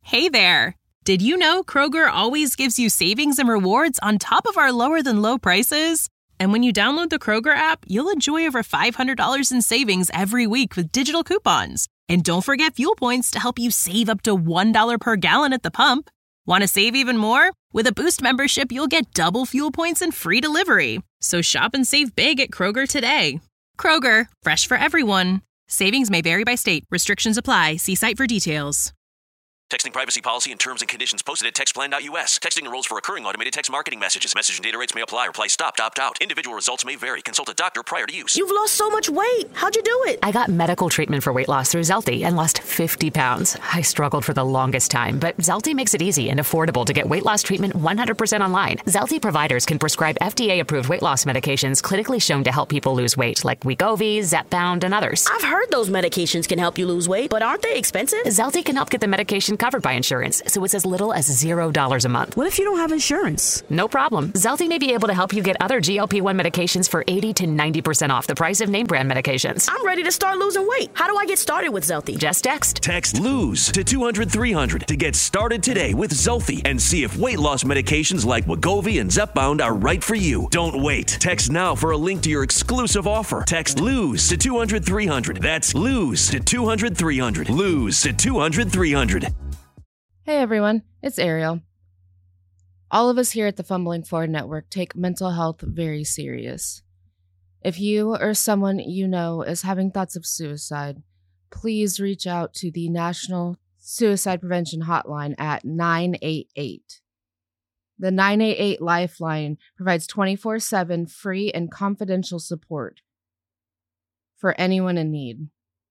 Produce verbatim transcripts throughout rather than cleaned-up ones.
Hey there! Did you know Kroger always gives you savings and rewards on top of our lower-than-low prices? And when you download the Kroger app, you'll enjoy over five hundred dollars in savings every week with digital coupons. And don't forget fuel points to help you save up to one dollar per gallon at the pump. Want to save even more? With a Boost membership, you'll get double fuel points and free delivery. So shop and save big at Kroger today. Kroger, fresh for everyone. Savings may vary by state. Restrictions apply. See site for details. Texting privacy policy and terms and conditions posted at textplan dot U S. Texting enrolls for recurring automated text marketing messages. Message and data rates may apply. Reply stopped, opt out. Individual results may vary. Consult a doctor prior to use. You've lost so much weight. How'd you do it? I got medical treatment for weight loss through Zelty and lost fifty pounds. I struggled for the longest time, but Zelty makes it easy and affordable to get weight loss treatment one hundred percent online. Zelty providers can prescribe F D A-approved weight loss medications clinically shown to help people lose weight, like Wegovy, Zepbound, and others. I've heard those medications can help you lose weight, but aren't they expensive? Zelty can help get the medication covered by insurance, so it's as little as zero dollars a month. What if you don't have insurance? No problem. Zelty may be able to help you get other G L P one medications for eighty to ninety percent off the price of name brand medications. I'm ready to start losing weight. How do I get started with Zelty? Just text. Text LOSE to two hundred three hundred to get started today with Zelty and see if weight loss medications like Wegovy and Zepbound are right for you. Don't wait. Text now for a link to your exclusive offer. Text LOSE to two hundred three hundred. That's LOSE to two hundred three hundred. LOSE to two hundred three hundred. Hey everyone, it's Ariel. All of us here at the Fumbling Forward Network take mental health very serious. If you or someone you know is having thoughts of suicide, please reach out to the National Suicide Prevention Hotline at nine eight eight. The nine eight eight Lifeline provides twenty-four seven free and confidential support for anyone in need.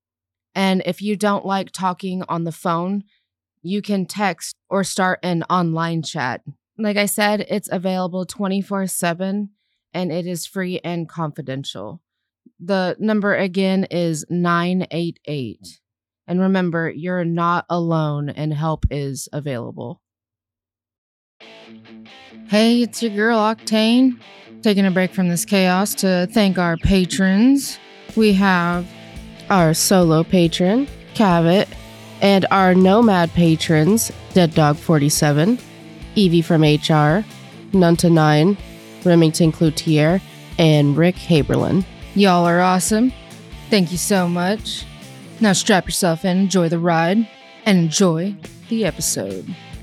And if you don't like talking on the phone, you can text or start an online chat. Like I said, it's available twenty-four seven and it is free and confidential. The number again is nine eight eight. And remember, you're not alone and help is available. Hey, it's your girl Octane. Taking a break from this chaos to thank our patrons. We have our solo patron, Cavett, and our Nomad patrons, Dead Dog forty-seven, Evie from H R, Nunta nine, Remington Cloutier, and Rick Haberlin. Y'all are awesome. Thank you so much. Now strap yourself in, enjoy the ride, and enjoy the episode.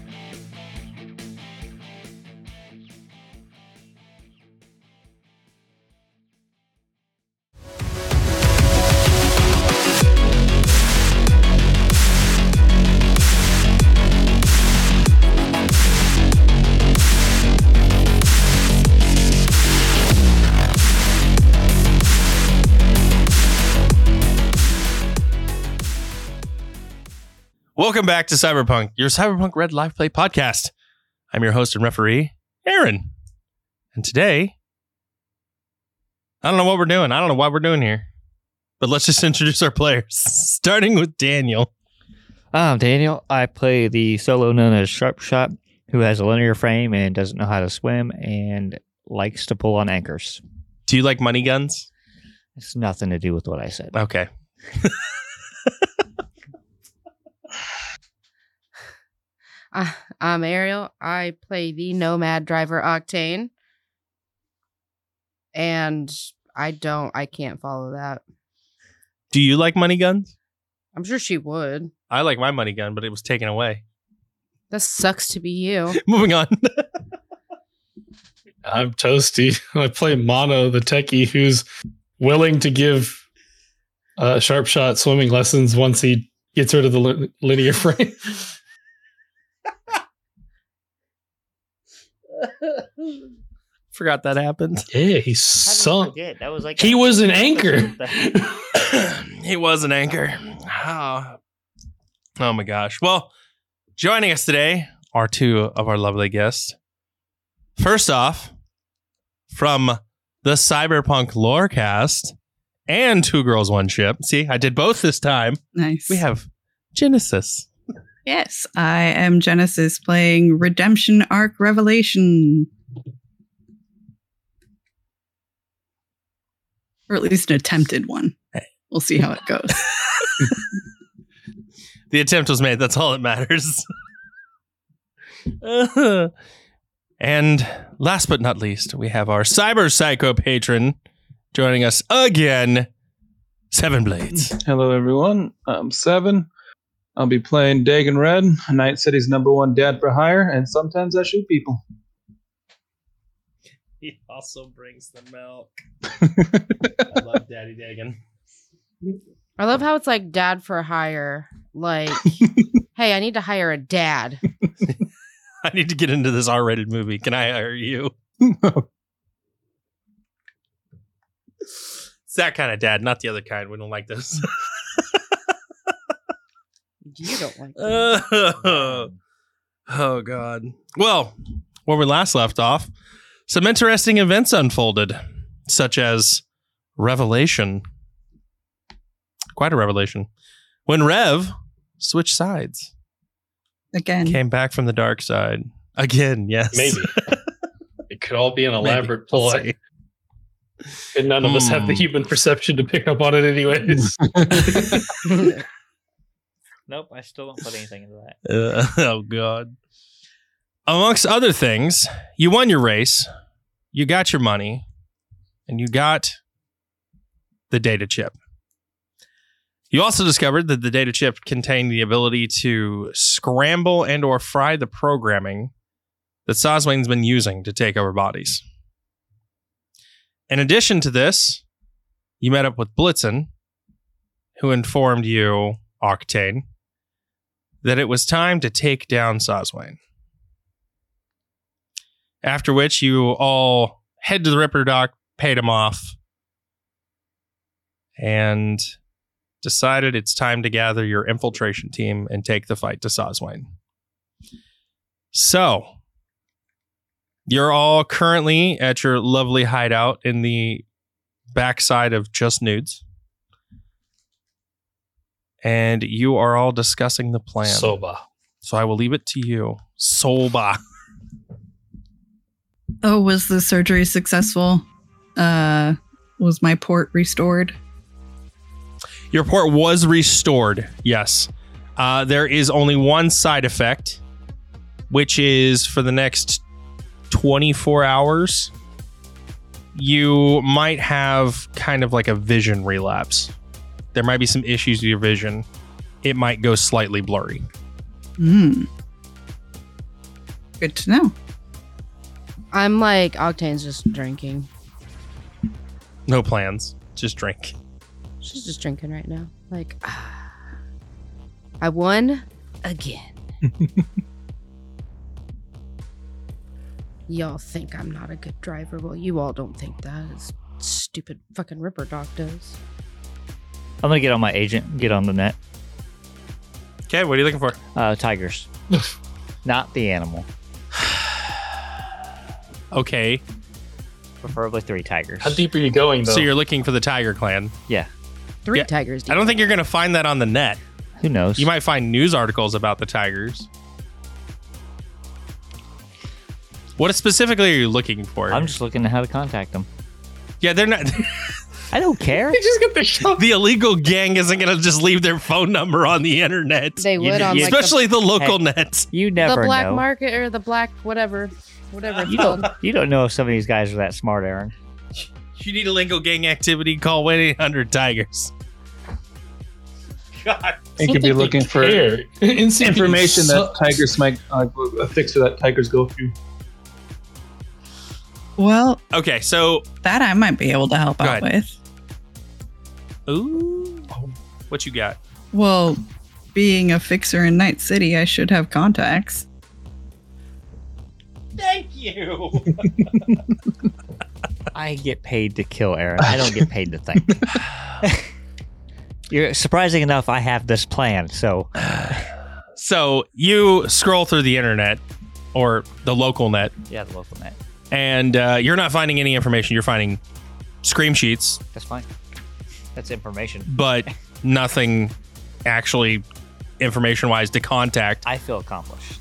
Welcome back to Cyberpunk, your Cyberpunk Red Live Play podcast. I'm your host and referee, Aaron. And today, I don't know what we're doing. I don't know what we're doing here. But let's just introduce our players, starting with Daniel. I'm Daniel. I play the solo known as Sharpshot, who has a linear frame and doesn't know how to swim and likes to pull on anchors. Do you like money guns? It's nothing to do with what I said. Okay. Uh, I'm Ariel. I play the Nomad driver Octane. And I don't, I can't follow that. Do you like money guns? I'm sure she would. I like my money gun, but it was taken away. That sucks to be you. Moving on. I'm Toasty. I play Mono, the techie, who's willing to give uh, Sharpshot swimming lessons once he gets rid of the li- linear frame. Forgot that happened. Yeah, he sunk. That was like he a- was an anchor. He was an anchor. Oh. oh my gosh. Well, joining us today are two of our lovely guests. First off, from the Cyberpunk Lorecast and Two Girls, One Ship. See, I did both this time. Nice. We have Genesis. Yes, I am Genesis playing Redemption Arc Revelation. Or at least an attempted one. We'll see how it goes. The attempt was made. That's all that matters. Uh, and last but not least, we have our Cyber Psycho patron joining us again, Seven Blades. Hello, everyone. I'm Seven. I'll be playing Dagon Red, Night City's number one dad for hire, and sometimes I shoot people. He also brings the milk. I love Daddy Dagon. I love how it's like dad for hire. Like, hey, I need to hire a dad. I need to get into this R-rated movie. Can I hire you? It's that kind of dad, not the other kind. We don't like this. You don't like oh, oh, God. Well, where we last left off, some interesting events unfolded, such as Revelation. Quite a revelation. When Rev switched sides. Again. Came back from the dark side. Again, yes. Maybe. It could all be an elaborate ploy. And none of mm. us have the human perception to pick up on it anyways. Nope, I still don't put anything into that. Uh, oh, God. Amongst other things, you won your race, you got your money, and you got the data chip. You also discovered that the data chip contained the ability to scramble and or fry the programming that Soswain's been using to take over bodies. In addition to this, you met up with Blitzen, who informed you, Octane, that it was time to take down Soswain. After which you all head to the Ripper Dock, paid him off, and decided it's time to gather your infiltration team and take the fight to Soswain. So, you're all currently at your lovely hideout in the backside of Just Nudes. And you are all discussing the plan. Soba. So I will leave it to you. Soba. Oh, was the surgery successful? Uh, was my port restored? Your port was restored, yes. Uh, there is only one side effect, which is for the next twenty-four hours, you might have kind of like a vision relapse. There might be some issues with your vision. It might go slightly blurry. Hmm. Good to know. I'm like, Octane's just drinking. No plans. Just drink. She's just drinking right now. Like, ah, I won again. Y'all think I'm not a good driver. Well, you all don't think that. This stupid fucking Ripper Doc does. I'm going to get on my agent, get on the net. Okay, what are you looking for? Uh, tigers. Not the animal. Okay. Preferably three tigers. How deep are you going, though? So you're looking for the tiger clan. Yeah. Three Yeah. tigers. Deep. I don't think you're going to find that on the net. Who knows? You might find news articles about the tigers. What specifically are you looking for? I'm just looking at how to contact them. Yeah, they're not... I don't care. They just get the shot. The illegal gang isn't going to just leave their phone number on the internet. They would You- on you- like Especially the, local Hey. nets. You the, never the black know. market or the black whatever. Whatever it's You called. don't, you don't know if some of these guys are that smart, Aaron. If you need illegal gang activity, call one eight hundred tigers. God. I think you'd be looking for Insanity information that sucks. tigers might, uh, a fixer that tigers go through. Well, Okay, so... that I might be able to help Go out ahead. with. Ooh. What you got? Well, being a fixer in Night City, I should have contacts. Thank you. I get paid to kill, Aaron. I don't get paid to think. You're surprising enough. I have this plan, so So you scroll through the internet or the local net, yeah, the local net. and uh, you're not finding any information. You're finding scream sheets, That's fine. That's information. but nothing actually information-wise to contact. I feel accomplished.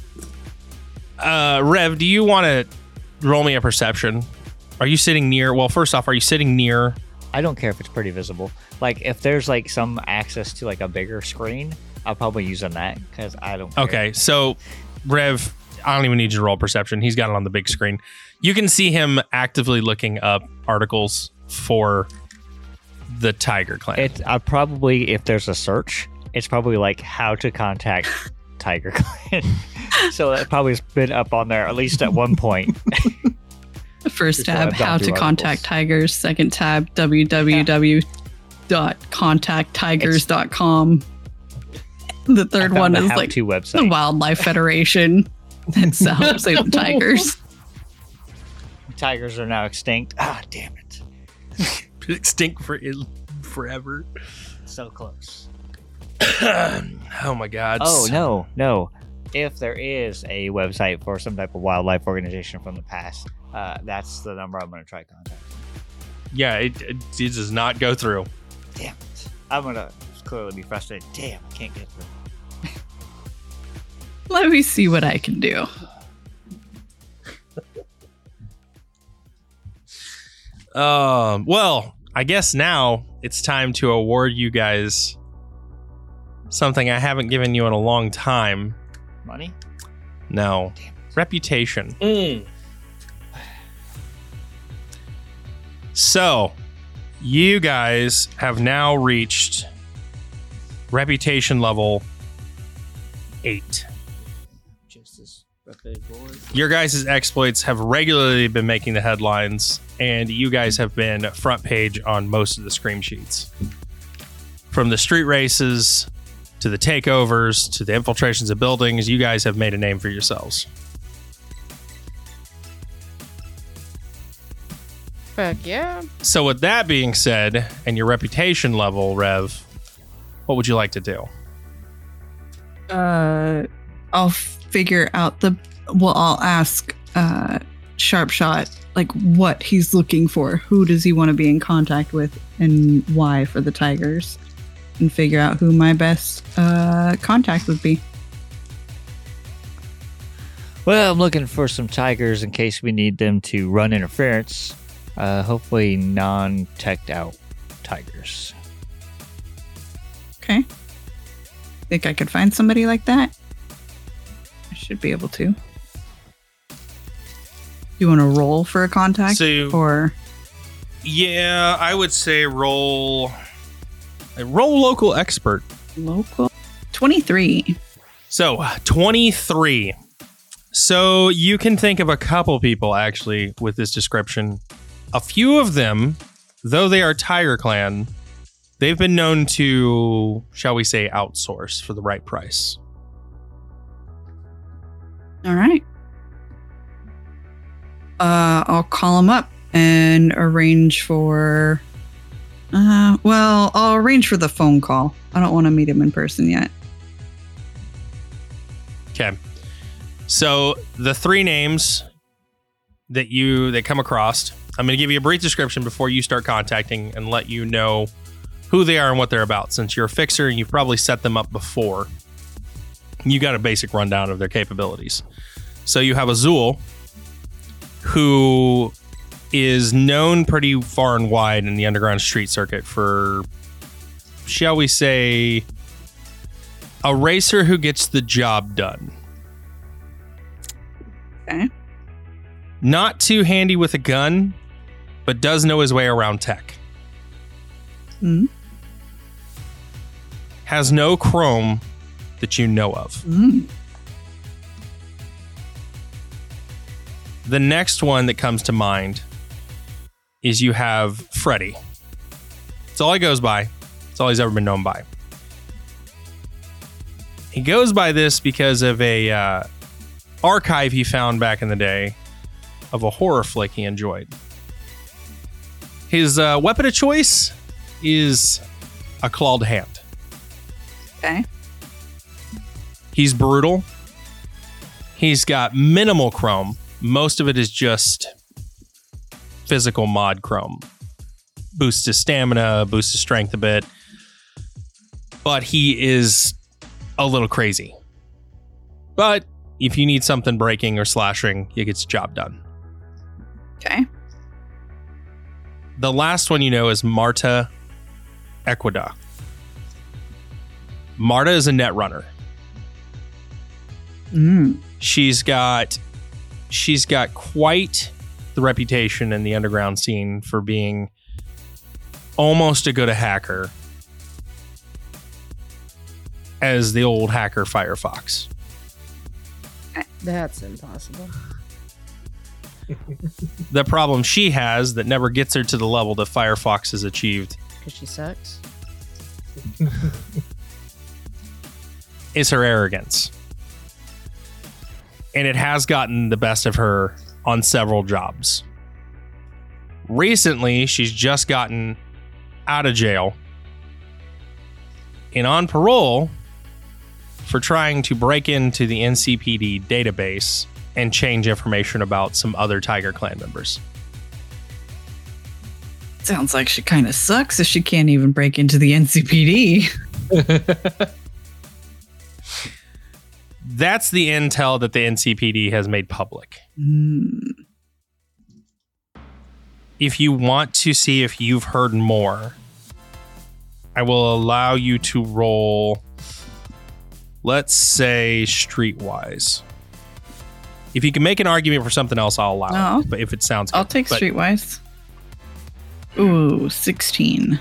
Uh, Rev, do you want to roll me a perception? Are you sitting near? Well, first off, are you sitting near? I don't care if it's pretty visible. Like if there's like some access to like a bigger screen, I'll probably use on that because I don't care. Okay, so Rev, I don't even need you to roll perception. He's got it on the big screen. You can see him actively looking up articles for the Tiger Clan. It's uh, probably, if there's a search, it's probably like how to contact Tiger Clan. So that probably has been up on there at least at one point. First tab, how to contact tigers. Second tab, w w w dot contact tigers dot com. The third one is like the Wildlife Federation. That's how to save the tigers. Tigers are now extinct. Ah, damn it. Extinct for forever. So close. Oh my God. Oh, no, no. If there is a website for some type of wildlife organization from the past, uh, that's the number I'm going to try contacting. Yeah, it, it, it does not go through. Damn it. I'm going to clearly be frustrated. Damn, I can't get through. Let me see what I can do. Um. Well, I guess now it's time to award you guys something I haven't given you in a long time. Money? No. Reputation. Mm. So, you guys have now reached reputation level eight. Just as reputed board. Your guys' exploits have regularly been making the headlines, and you guys have been front page on most of the scream sheets. From the street races to the takeovers to the infiltrations of buildings, you guys have made a name for yourselves. Fuck yeah. So with that being said, and your reputation level, Rev, what would you like to do? Uh, I'll figure out the. Well, I'll ask uh, Sharpshot like what he's looking for. Who does he want to be in contact with, and why for the tigers, and figure out who my best uh, contact would be. Well, I'm looking for some tigers in case we need them to run interference. Uh, hopefully non-teched out tigers. Okay. Think I could find somebody like that? I should be able to. You want to roll for a contact? So, or yeah, I would say roll roll local expert. Local twenty-three. So twenty-three. So you can think of a couple people actually with this description. A few of them, though they are Tiger Clan, they've been known to, shall we say, outsource for the right price. All right. Uh, I'll call him up and arrange for. Uh, well, I'll arrange for the phone call. I don't want to meet him in person yet. Okay. So the three names that you that come across, I'm going to give you a brief description before you start contacting and let you know who they are and what they're about. Since you're a fixer and you've probably set them up before, you got a basic rundown of their capabilities. So you have Azul, who is known pretty far and wide in the underground street circuit for, shall we say, a racer who gets the job done. Okay. Not too handy with a gun, but does know his way around tech. Mm. Has no chrome that you know of. Mm. The next one that comes to mind is you have Freddy. That's all he goes by. That's all he's ever been known by. He goes by this because of a uh, archive he found back in the day of a horror flick he enjoyed. His uh, weapon of choice is a clawed hand. Okay. He's brutal. He's got minimal chrome. Most of it is just physical mod chrome. Boosts his stamina, boosts his strength a bit. But he is a little crazy. But if you need something breaking or slashing, it gets the job done. Okay. The last one you know is Marta Equida. Marta is a net runner. Mm. She's got she's got quite the reputation in the underground scene for being almost as good a hacker as the old hacker Firefox. That's impossible. The problem she has that never gets her to the level that Firefox has achieved Because she sucks. is her arrogance. And it has gotten the best of her on several jobs. Recently, she's just gotten out of jail and on parole for trying to break into the N C P D database and change information about some other Tiger Clan members. Sounds like she kind of sucks if she can't even break into the N C P D. That's the intel that the N C P D has made public. Mm. If you want to see if you've heard more, I will allow you to roll, let's say, Streetwise. If you can make an argument for something else, I'll allow Oh. it. But if it sounds good. I'll take But Streetwise. Ooh, sixteen.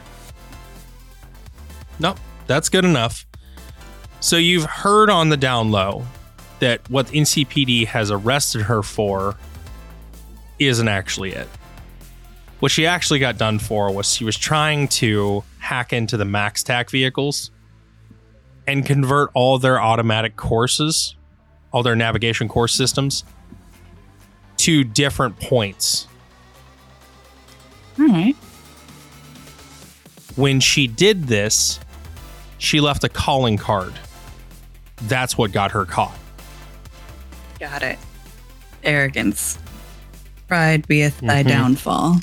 Nope, that's good enough. So you've heard on the down low that what N C P D has arrested her for isn't actually it. What she actually got done for was she was trying to hack into the MaxTac vehicles and convert all their automatic courses, all their navigation course systems, to different points. All right. When she did this, she left a calling card. That's what got her caught. Got it. Arrogance. Pride beeth thy Mhm. downfall.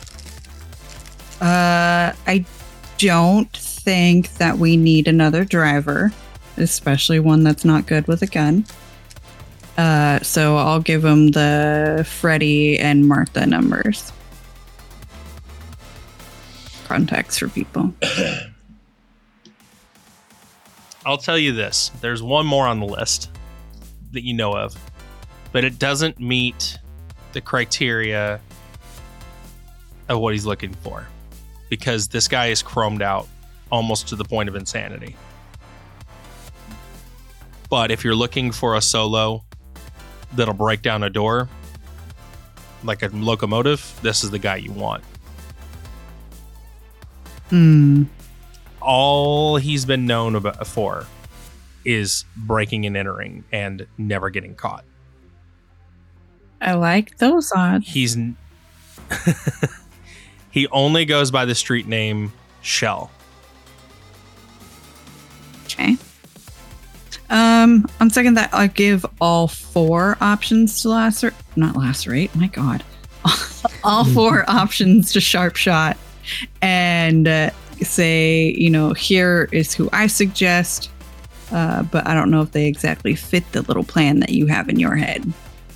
Uh, I don't think that we need another driver, especially one that's not good with a gun. Uh, so I'll give him the Freddie and Martha numbers. Contacts for people. I'll tell you this. There's one more on the list that you know of, but it doesn't meet the criteria of what he's looking for because this guy is chromed out almost to the point of insanity. But if you're looking for a solo that'll break down a door like a locomotive, this is the guy you want. Hmm. All he's been known about for is breaking and entering and never getting caught. I like those odds. He's n- he only goes by the street name Shell. Okay. Um, on second that, I'll give all four options to lacerate. Not lacerate. My God, all four options to sharp shot, and uh, say, you know, here is who I suggest, uh, but I don't know if they exactly fit the little plan that you have in your head.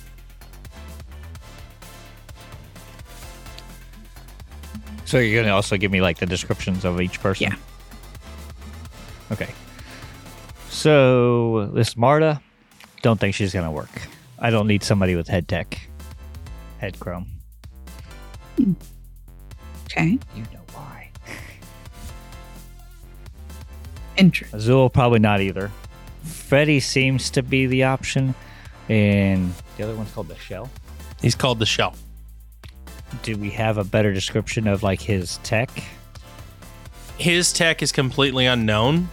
So you're going to also give me like the descriptions of each person? Yeah. Okay. So this Marta, don't think she's going to work. I don't need somebody with head tech. Head chrome. Okay. You know why. Interesting. Azul, probably not either. Freddy seems to be the option. And the other one's called the Shell. He's called the Shell. Do we have a better description of like his tech? His tech is completely unknown,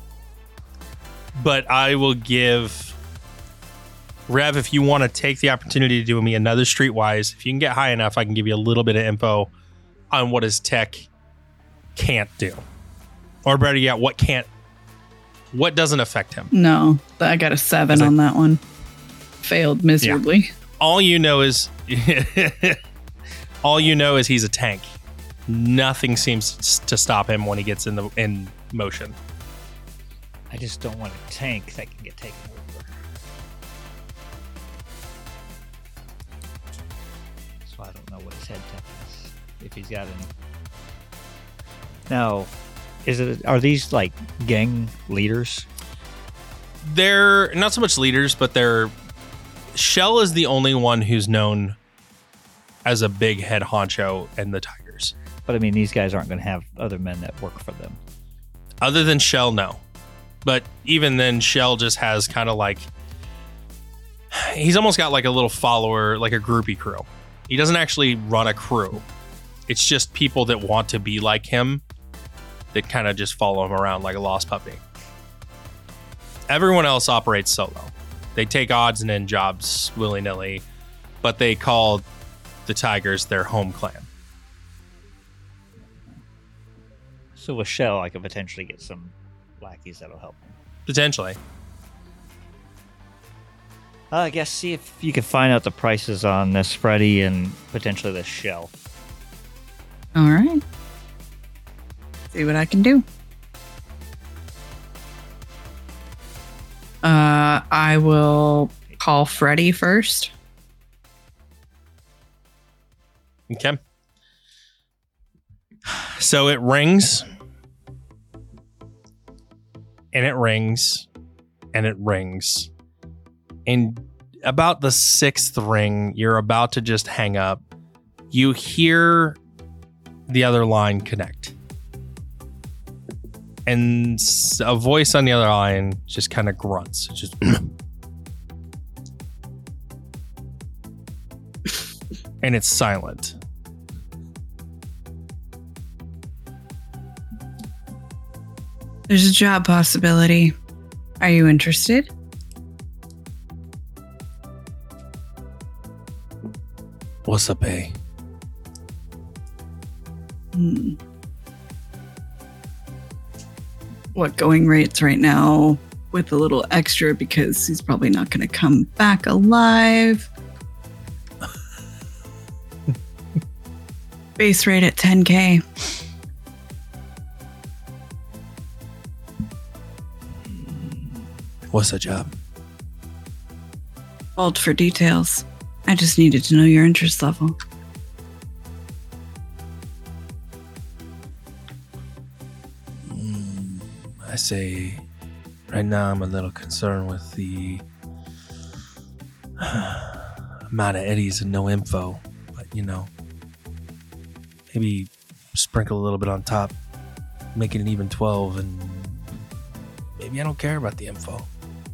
but I will give Rev, if you want to take the opportunity to do me another Streetwise, if you can get high enough, I can give you a little bit of info on what his tech can't do. Or better yet, what can't, what doesn't affect him. No, I got a seven Is it- on that one. Failed miserably. All you know is, all you know is he's a tank. Nothing seems to stop him when he gets in the in motion. I just don't want a tank that can get taken over. So I don't know what his head tech is, if he's got any. Now, is it? Are these like gang leaders? they're not so much leaders, but they're Shell is the only one who's known as a big head honcho in the Tigers. But I mean, these guys aren't going to have other men that work for them. Other than Shell, no. But even then, Shell just has kind of like, he's almost got like a little follower, like a groupie crew. He doesn't actually run a crew. It's just people that want to be like him that kind of just follow him around like a lost puppy. Everyone else operates solo. They take odds and end jobs willy-nilly, but they call the Tigers their home clan. So with Shell, I could potentially get some lackeys that'll help him. Potentially. Uh, I guess see if you can find out the prices on this Freddy and potentially this Shell. All right. See what I can do. Uh, I will call Freddy first. Okay. So it rings. And it rings. And it rings. And about the sixth ring, you're about to just hang up. You hear the other line connect. And a voice on the other line just kind of grunts. It's just and it's silent. There's a job possibility. Are you interested? What's the pay? Hmm. What going rates right now with a little extra because he's probably not going to come back alive. Base rate at ten K. What's the job? Hold for details. I just needed to know your interest level. Mm, I say right now I'm a little concerned with the amount of eddies and no info. But, you know, maybe sprinkle a little bit on top, make it an even twelve, and maybe I don't care about the info.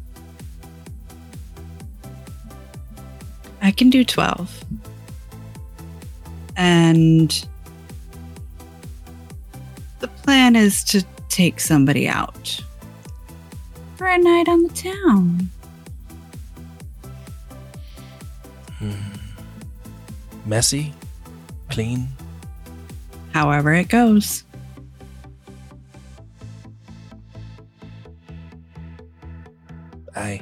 I can do twelve. And the plan is to take somebody out for a night on the town. Hmm. Messy? Clean? However it goes. Aye.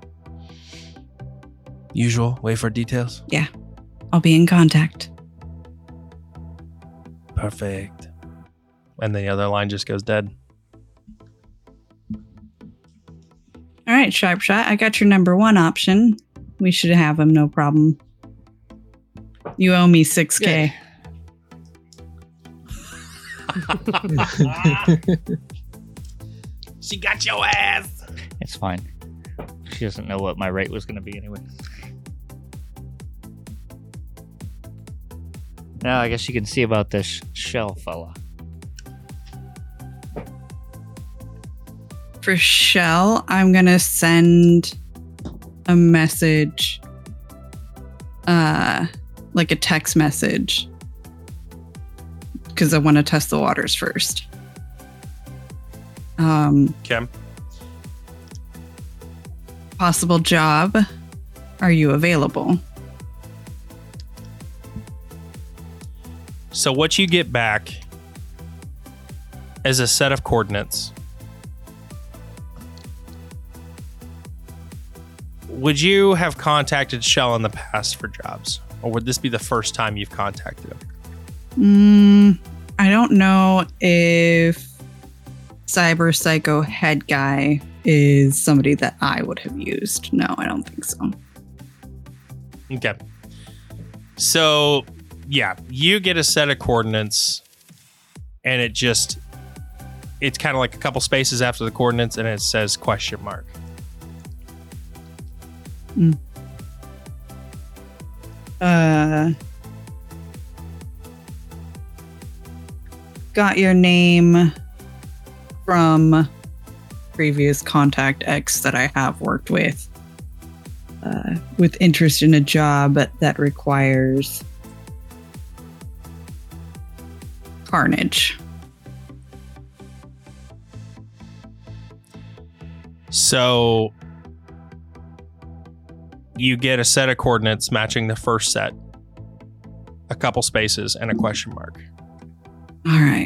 Usual, wait for details? Yeah. I'll be in contact. Perfect. And the other line just goes dead. All right, Sharp Shot. I got your number one option. We should have him, no problem. You owe me six K. She got your ass. It's fine. She doesn't know what my rate was going to be anyway. Now I guess you can see about this Shell fella. For Shell, I'm going to send a message, uh, like a text message, because I want to test the waters first. Um, okay. Possible job. Are you available? So what you get back is a set of coordinates. Would you have contacted Shell in the past for jobs? Or would this be the first time you've contacted him? Mm, I don't know if Cyber Psycho head guy is somebody that I would have used. No, I don't think so. Okay. So, yeah, you get a set of coordinates and it just, it's kind of like a couple spaces after the coordinates and it says question mark. Mm. Uh, got your name from previous contact X that I have worked with, uh, with interest in a job that requires carnage. So you get a set of coordinates matching the first set, a couple spaces, and a question mark. All right.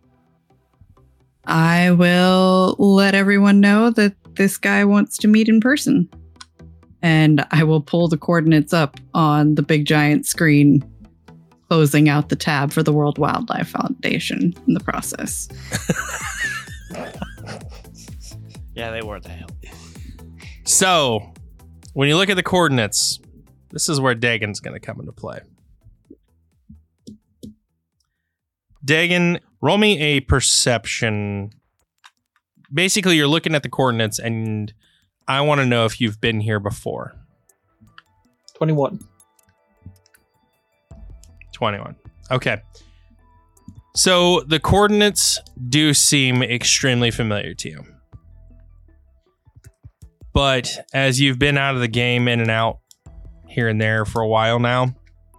I will let everyone know that this guy wants to meet in person. And I will pull the coordinates up on the big giant screen, closing out the tab for the World Wildlife Foundation in the process. Yeah, they were the hell. So, when you look at the coordinates, this is where Dagon's going to come into play. Dagon, roll me a perception. Basically, you're looking at the coordinates, and I want to know if you've been here before. twenty-one. twenty-one. Okay. So, the coordinates do seem extremely familiar to you. But as you've been out of the game, in and out, here and there for a while now,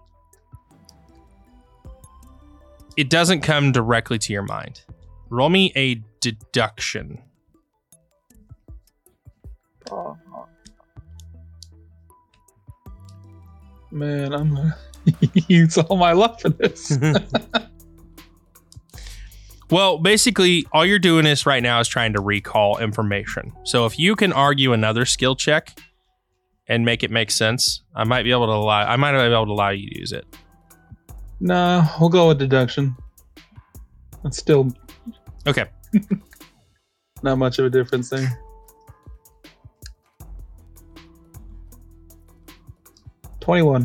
it doesn't come directly to your mind. Roll me a deduction. Oh, man, I'm gonna use all my luck for this. Well, basically, all you're doing is right now is trying to recall information. So if you can argue another skill check and make it make sense, I might be able to allow. I might be able to allow you to use it. No, we'll go with deduction. That's still okay. Not much of a difference there. twenty-one.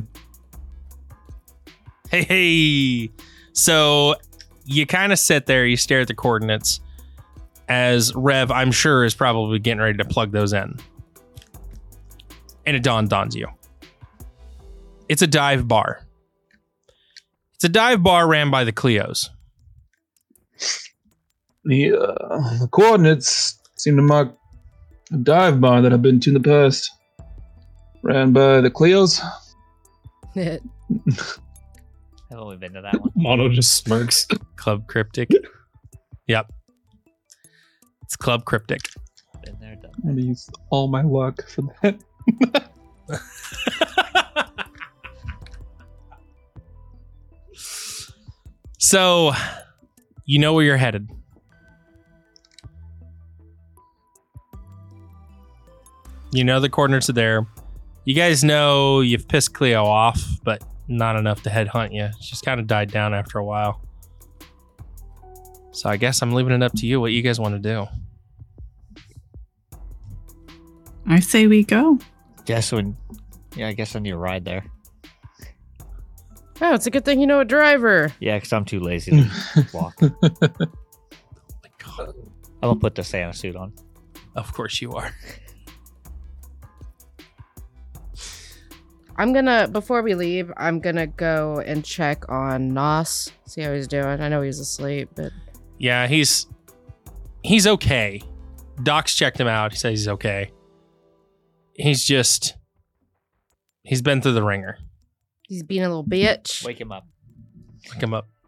Hey, hey. So you kind of sit there, you stare at the coordinates as Rev, I'm sure, is probably getting ready to plug those in. And it dawn dawns you. It's a dive bar. It's a dive bar ran by the Cleos. The, uh, the coordinates seem to mark a dive bar that I've been to in the past. Ran by the Cleos. I've only been to that one. Mono just smirks. Club Cryptic. Yep. It's Club Cryptic. Been there, done I'm gonna use all my luck for that. So, you know where you're headed. You know the coordinates are there. You guys know you've pissed Cleo off, but not enough to headhunt you. She's kind of died down after a while. So I guess I'm leaving it up to you what you guys want to do. I say we go. Guess when, yeah, I guess I need a ride there. Oh, it's a good thing you know a driver. Yeah, because I'm too lazy to walk. Oh my God. I'm gonna put the Santa suit on. Of course you are. I'm gonna, before we leave, I'm gonna go and check on Nos, see how he's doing. I know he's asleep, but... Yeah, he's he's okay. Doc's checked him out. He says he's okay. He's just, he's been through the ringer. He's being a little bitch. Wake him up. Wake him up.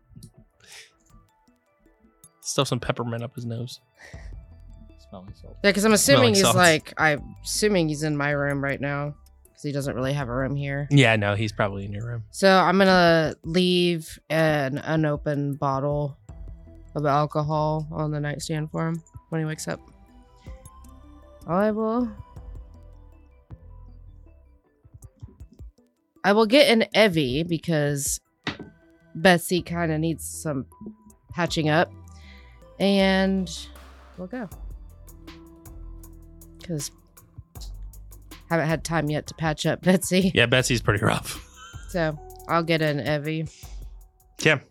Stuff some peppermint up his nose. Smelling salt. Yeah, because I'm assuming Smelling he's salts. like, I'm assuming he's in my room right now. Because he doesn't really have a room here. Yeah, no, he's probably in your room. So I'm going to leave an unopened bottle of alcohol on the nightstand for him when he wakes up. I will... I will get an Evie because Betsy kind of needs some patching up. And we'll go. Because... haven't had time yet to patch up Betsy. Yeah, Betsy's pretty rough. So I'll get an Evie. Yeah.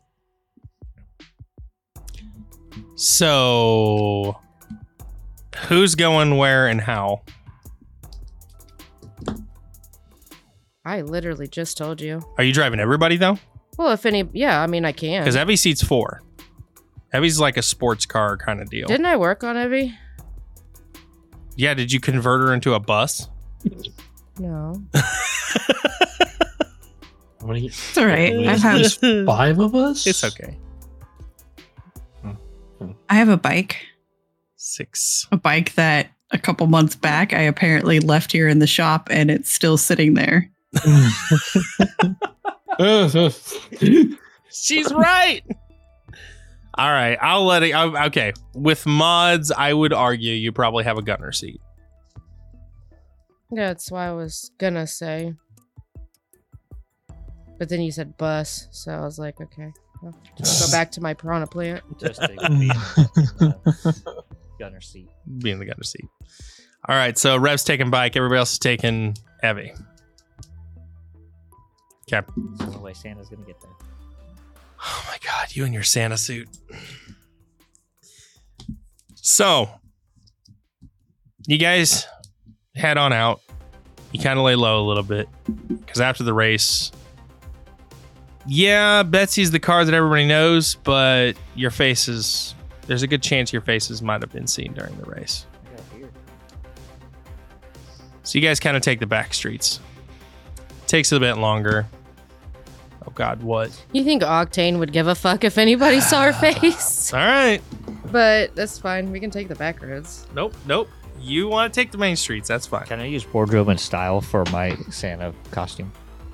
So, who's going where and how? I literally just told you. Are you driving everybody though? Well, if any, yeah, I mean, I can. Because Evie seats four. Evie's like a sports car kind of deal. Didn't I work on Evie? Yeah, did you convert her into a bus? No. It's all right. I have five of us. It's okay. I have a bike. Six. A bike that a couple months back I apparently left here in the shop, and it's still sitting there. She's right. All right, I'll let it. I, okay, with mods, I would argue you probably have a gunner seat. Yeah, that's what I was gonna say. But then you said bus, so I was like, okay, well, I'll go back to my piranha plant. Just to be in the gunner seat. Be in the gunner seat. All right, so Rev's taking bike. Everybody else is taking Evie. Okay. That's the way Santa's gonna get there. Oh my God, you and your Santa suit. So, you guys head on out. You kind of lay low a little bit because after the race, yeah, Betsy's the car that everybody knows, but your faces, there's a good chance your faces might have been seen during the race. So you guys kind of take the back streets. Takes a bit longer. Oh God, what? You think Octane would give a fuck if anybody saw her face? All right. But that's fine. We can take the back roads. Nope, nope. You want to take the main streets, that's fine. Can I use wardrobe and style for my Santa costume?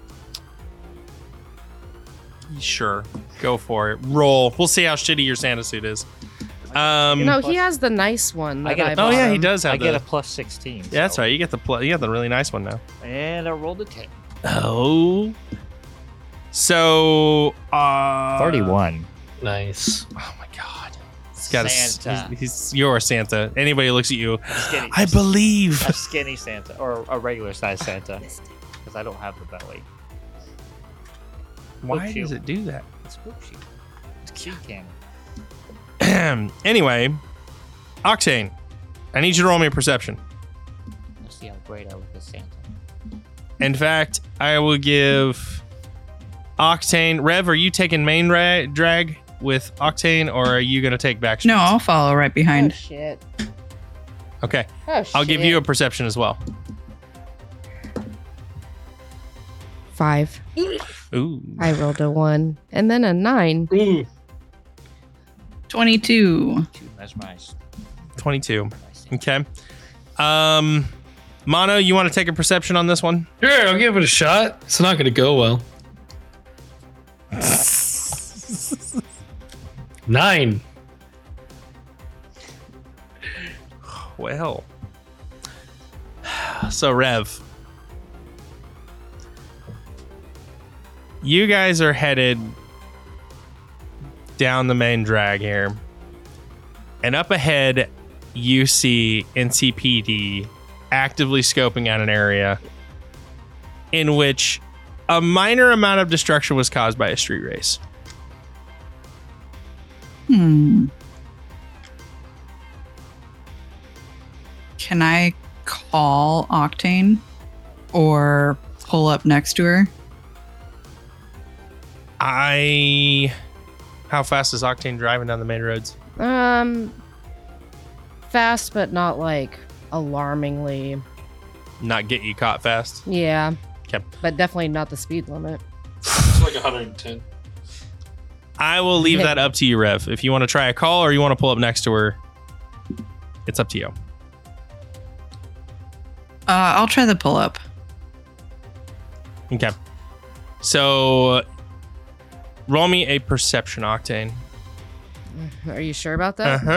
Sure. Go for it. Roll. We'll see how shitty your Santa suit is. Um, no, he has the nice one. That I get a- I oh bought yeah, he him. does have I the, get a plus sixteen. Yeah, that's right. You get the pl- you get the really nice one now. And I rolled a ten. Oh. So uh thirty-one. Nice. Oh my God. He's got Santa. A, he's, he's your Santa. Anybody who looks at you, Skinny, I believe. a skinny Santa or a regular size Santa because I don't have the belly. Why Spook does you. it do that? It spooks you. It's seed cannon. Anyway, Octane, I need you to roll me a perception. Let's see how great I look as Santa. In fact, I will give Octane. Rev, are you taking main ra- drag with Octane, or are you going to take back? No, I'll follow right Oh, behind. shit. Okay. Oh, I'll give shit. you a perception as well. Five. Ooh. I rolled a one. And then a nine. Ooh. twenty-two. That's nice. twenty-two. Okay. Um, Mono, you want to take a perception on this one? Sure, I'll give it a shot. It's not going to go well. Nine. Well. So, Rev. You guys are headed down the main drag here. And up ahead, you see N C P D actively scoping out an area in which a minor amount of destruction was caused by a street race. Hmm. Can I call Octane or pull up next to her? I... How fast is Octane driving down the main roads? Um, fast, but not like alarmingly. Not get you caught fast? Yeah. Okay. But definitely not the speed limit. It's like one hundred ten. I will leave that up to you, Rev. If you want to try a call or you want to pull up next to her, it's up to you. Uh, I'll try the pull up. Okay. So, roll me a perception, Octane. Are you sure about that? Uh-huh.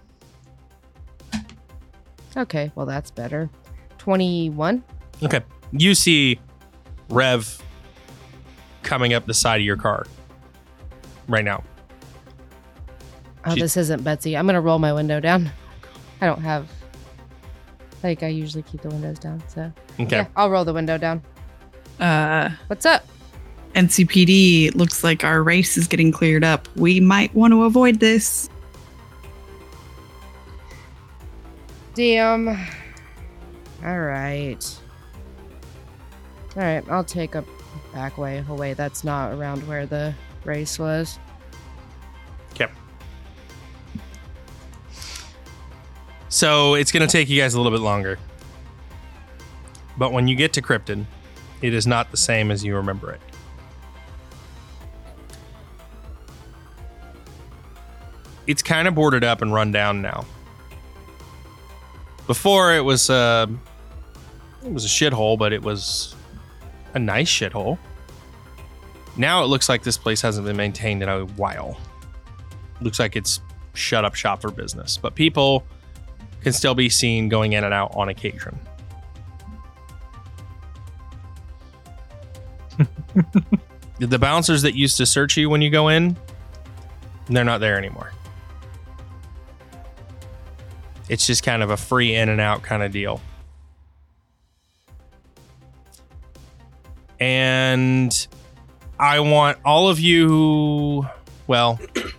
Okay, well, that's better. twenty-one. Okay. You see Rev coming up the side of your car right now. Oh, She- this isn't Betsy. I'm going to roll my window down. I don't have... Like, I usually keep the windows down, so... Okay. Yeah, I'll roll the window down. Uh, What's up? N C P D, it looks like our race is getting cleared up. We might want to avoid this. Damn. All right. All right, I'll take a back way away. That's not around where the race was. Okay. So it's going to take you guys a little bit longer. But when you get to Krypton, it is not the same as you remember it. It's kind of boarded up and run down now. Before it was uh, it was a shithole, but it was a nice shithole. Now it looks like this place hasn't been maintained in a while. Looks like it's shut up shop for business, but people can still be seen going in and out on occasion. The bouncers that used to search you when you go in, they're not there anymore. It's just kind of a free in and out kind of deal. And I want all of you, well,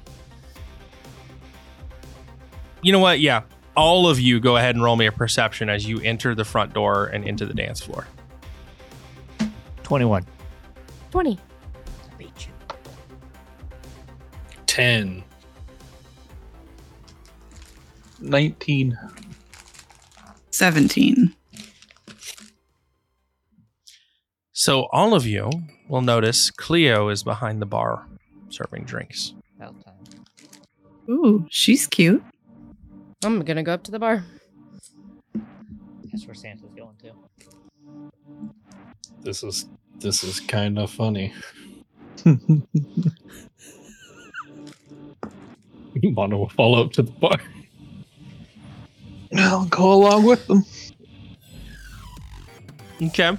you know what? Yeah, all of you go ahead and roll me a perception as you enter the front door and into the dance floor. twenty-one. twenty. I beat you. ten. nineteen. seventeen. So all of you will notice Cleo is behind the bar serving drinks. Ooh, she's cute. I'm gonna go up to the bar. That's where Santa's going to. This is this is kind of funny. Mono will follow up to the bar. I'll go along with them. Okay.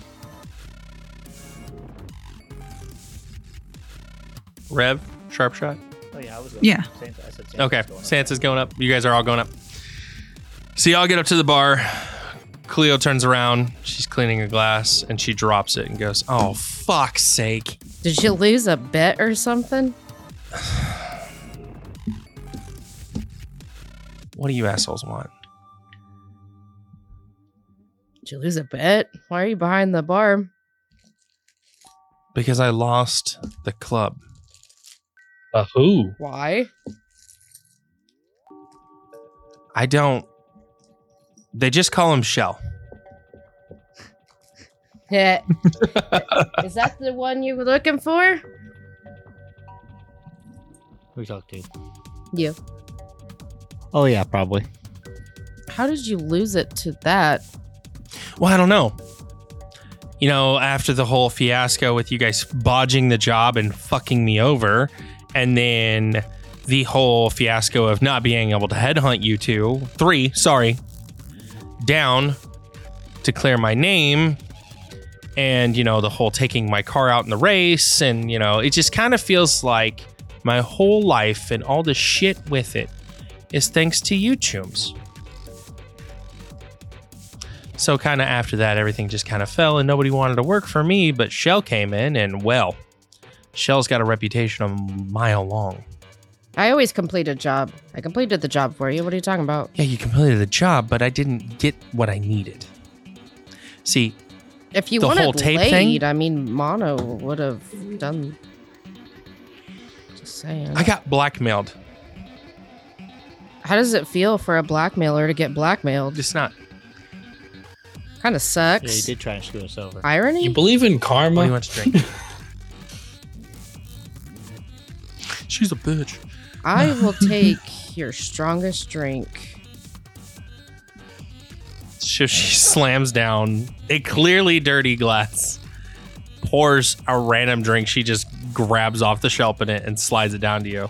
Rev, sharp shot. Oh yeah, I was going Yeah. Santa, I said Santa Okay, was going up. Santa's going up. You guys are all going up. So y'all get up to the bar. Cleo turns around. She's cleaning a glass and she drops it and goes, "Oh, fuck's sake." Did you lose a bet or something? What do you assholes want? Did you lose a bet? Why are you behind the bar? Because I lost the club. Uh, who? Why? I don't. They just call him Shell. Yeah. Is that the one you were looking for? Who we talked to? You. Oh yeah, probably. How did you lose it to that? Well, I don't know. You know, after the whole fiasco with you guys bodging the job and fucking me over, and then the whole fiasco of not being able to headhunt you two, three, sorry, down to clear my name, and, you know, the whole taking my car out in the race, and, you know, it just kind of feels like my whole life and all the shit with it is thanks to you, Chooms. So kind of after that, everything just kind of fell and nobody wanted to work for me, but Shell came in and, well, Shell's got a reputation a mile long. I always complete a job. I completed the job for you. What are you talking about? Yeah, you completed the job, but I didn't get what I needed. See, If you the wanted whole tape laid, thing? I mean, Mono would have done. Just saying. I got blackmailed. How does it feel for a blackmailer to get blackmailed? It's not. Kind of sucks. Yeah, he did try and screw us over. Irony? You believe in karma? What do you want to drink? She's a bitch. I will take your strongest drink. So she slams down a clearly dirty glass, pours a random drink she just grabs off the shelf in it and slides it down to you.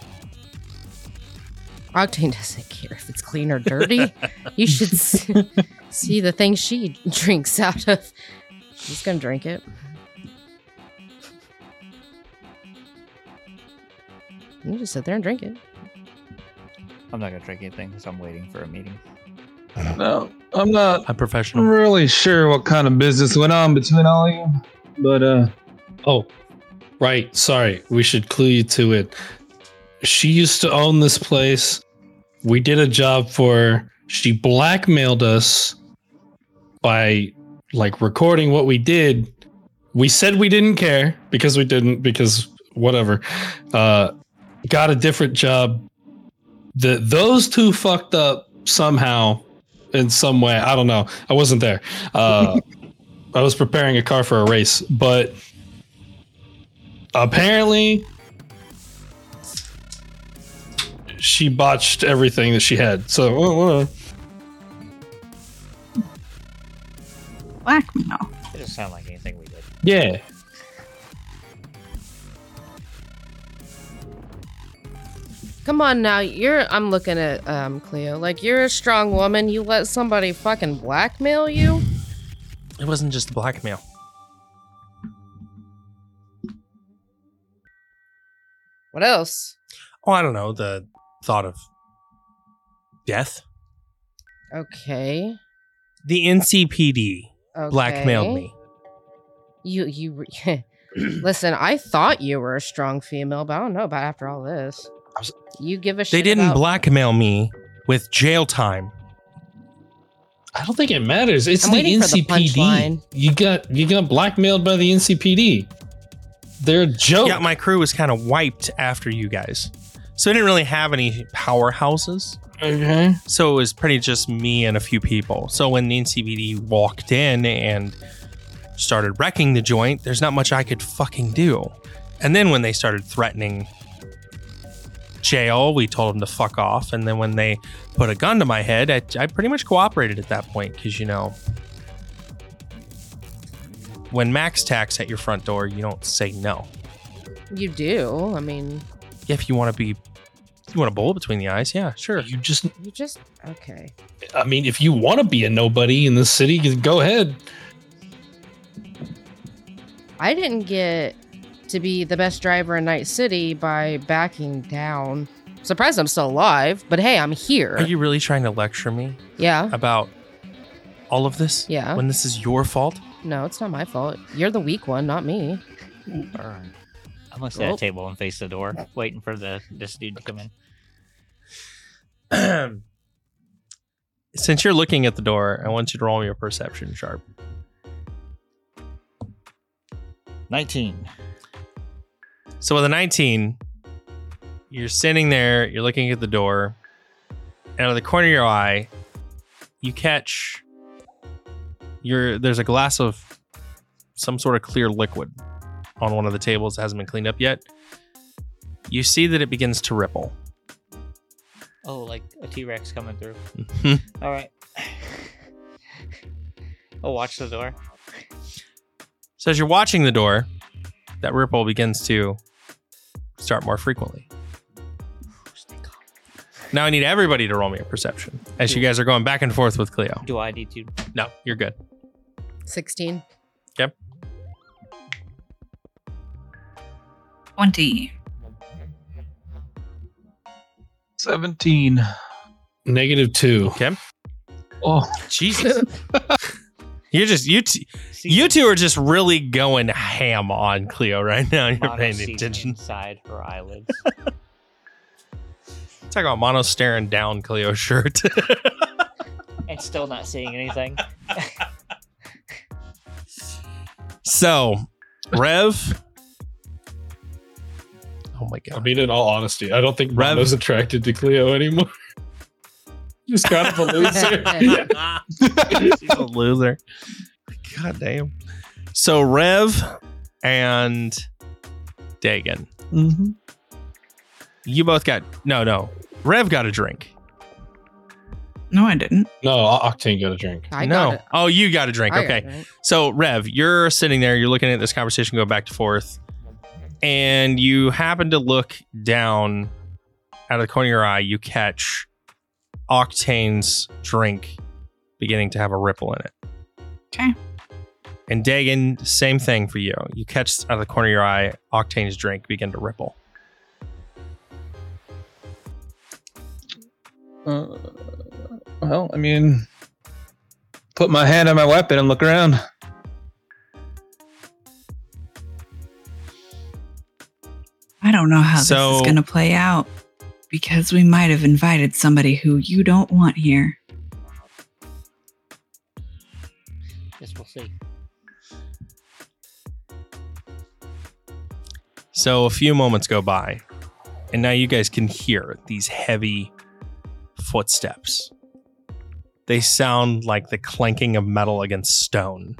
Octane doesn't care if it's clean or dirty. You should s- see the things she drinks out of. She's gonna drink it. You just sit there and drink it. I'm not gonna drink anything because I'm waiting for a meeting. No, I'm not I'm professional. really sure what kind of business went on between all of you, but uh, Oh, right. Sorry. We should clue you to it. She used to own this place. We did a job for her. She blackmailed us by like recording what we did. we said we didn't care because we didn't, because whatever. Uh, got a different job. The, those two fucked up somehow in some way. I don't know. I wasn't there. Uh, I was preparing a car for a race, but apparently she botched everything that she had. So, uh, Blackmail. It doesn't sound like anything we did. yeah. Come on now, you're. I'm looking at um Cleo. Like you're a strong woman. You let somebody fucking blackmail you. It wasn't just blackmail. What else? Oh, I don't know. The thought of death. Okay. The N C P D Okay. blackmailed me. You you. Re- Listen, I thought you were a strong female, but I don't know about after all this. You give a shit. They didn't about- blackmail me with jail time. I don't think it matters. It's I'm the waiting for the N C P D. punchline. You got you got blackmailed by the N C P D. They're a joke. Yeah, my crew was kind of wiped after you guys. So I didn't really have any powerhouses. Okay. So it was pretty just me and a few people. So when the N C P D walked in and started wrecking the joint, there's not much I could fucking do. And then when they started threatening jail, we told them to fuck off. And then when they put a gun to my head, I, I pretty much cooperated at that point because, you know, when Max tax at your front door, you don't say no. You do. I mean, If you want to be, if you want a bullet between the eyes, yeah, sure. You just, you just okay. I mean, if you want to be a nobody in the city, go ahead. I didn't get to be the best driver in Night City by backing down. Surprised I'm still alive, but hey, I'm here. Are you really trying to lecture me Yeah. about all of this? Yeah. When this is your fault? No, it's not my fault. You're the weak one, not me. Burn. I'm gonna sit at Oh. a table and face the door, waiting for the this dude to come in. Since you're looking at the door, I want you to roll me a perception sharp. nineteen. So with a nineteen, you're sitting there, you're looking at the door, and out of the corner of your eye, you catch your there's a glass of some sort of clear liquid on one of the tables that hasn't been cleaned up yet. You see that it begins to ripple. Oh, like a T-Rex coming through. Mhm. All right. I'll watch the door. So as you're watching the door, that ripple begins to start more frequently. Now I need everybody to roll me a perception as you guys are going back and forth with Cleo. Do I need to? No, you're good. sixteen. Yep. twenty. seventeen. Negative two. Okay. Oh, Jesus. You're just you t- you two are just really going ham on Cleo right now. You're Mono paying sees attention. inside her eyelids. Talk about Mono staring down Cleo's shirt. And still not seeing anything. So, Rev. Oh my I god. mean, in all honesty, I don't think Rev- Mono's attracted to Cleo anymore. Just kind of a loser. She's a loser. God damn. So Rev and Dagon. mm-hmm. You both got no, no. Rev got a drink. No, I didn't. No, Octane got a drink. I no. got it. Oh, you got a drink. I got Okay. it, right? So Rev, you're sitting there, you're looking at this conversation go back and forth, and you happen to look down out of the corner of your eye, you catch Octane's drink beginning to have a ripple in it. Okay. And Dagon, same thing for you. You catch out of the corner of your eye, Octane's drink begin to ripple. Uh, well, I mean, put my hand on my weapon and look around. I don't know how So- this is going to play out because we might have invited somebody who you don't want here. Guess we'll see. So a few moments go by, and now you guys can hear these heavy footsteps. They sound like the clanking of metal against stone.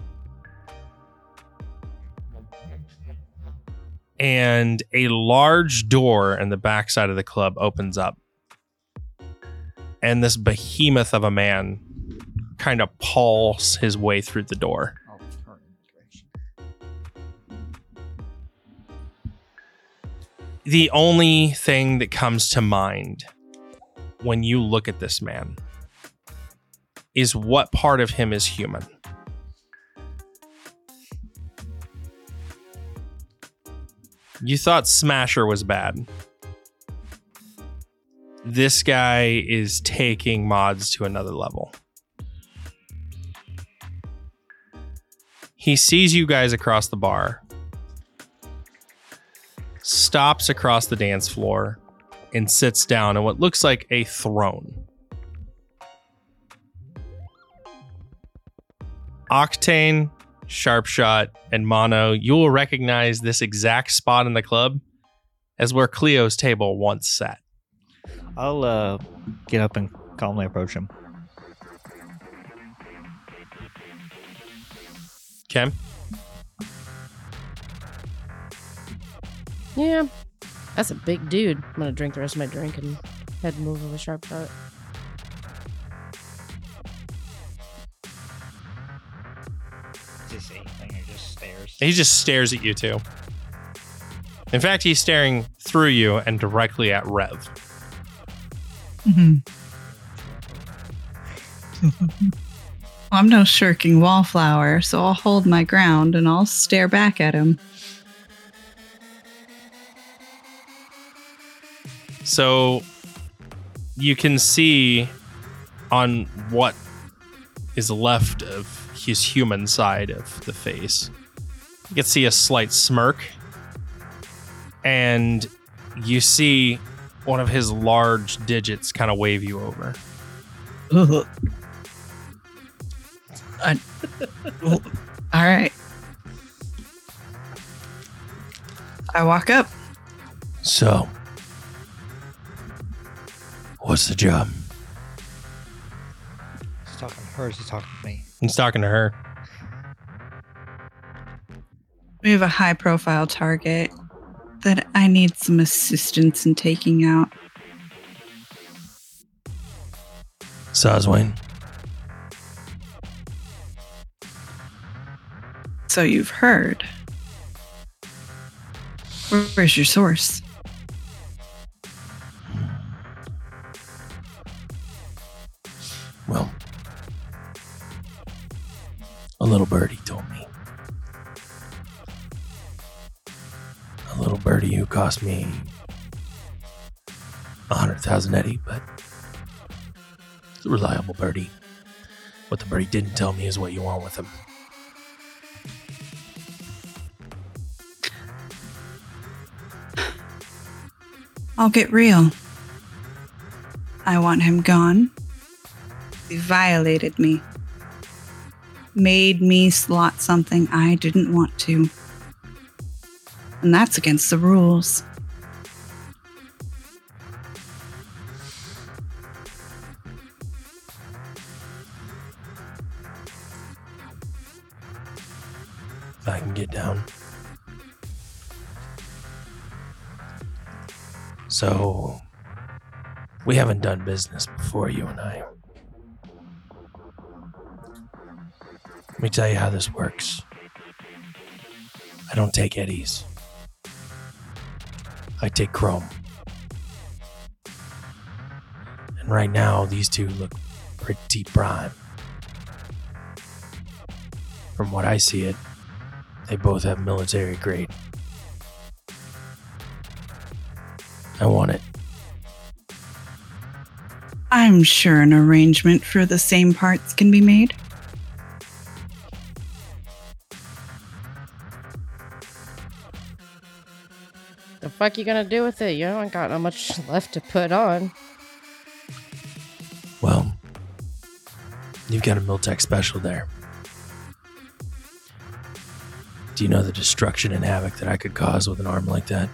And a large door in the backside of the club opens up. And this behemoth of a man kind of pulls his way through the door. The only thing that comes to mind when you look at this man is what part of him is human. You thought Smasher was bad. This guy is taking mods to another level. He sees you guys across the bar, stops across the dance floor, and sits down on what looks like a throne. Octane, Sharpshot, and Mono, you will recognize this exact spot in the club as where Cleo's table once sat. I'll uh, get up and calmly approach him. Okay. Yeah, that's a big dude. I'm gonna drink the rest of my drink and head and move with a sharp shot. Is this anything or just stares? He just stares at you two. In fact, he's staring through you and directly at Rev. Mm-hmm. I'm no shirking wallflower, so I'll hold my ground and I'll stare back at him. So you can see on what is left of his human side of the face, you can see a slight smirk, and you see one of his large digits kind of wave you over. Ugh. I, well, all right. I walk up. So, what's the job? He's talking to her. Is he talking to me? He's talking to her. We have a high-profile target that I need some assistance in taking out. Soswain. So you've heard. Where's your source? Well, a little birdie told me. A little birdie who cost me a hundred thousand Eddie, but it's a reliable birdie. What the birdie didn't tell me is what you want with him. I'll get real. I want him gone. He violated me. Made me slot something I didn't want to. And that's against the rules. If I can get down. So, we haven't done business before, you and I. Let me tell you how this works. I don't take eddies. I take chrome. And right now, these two look pretty prime. From what I see it, they both have military grade. I want it. I'm sure an arrangement for the same parts can be made. The fuck you gonna do with it? You haven't got no much left to put on. Well, you've got a Miltech special there. Do you know the destruction and havoc that I could cause with an arm like that?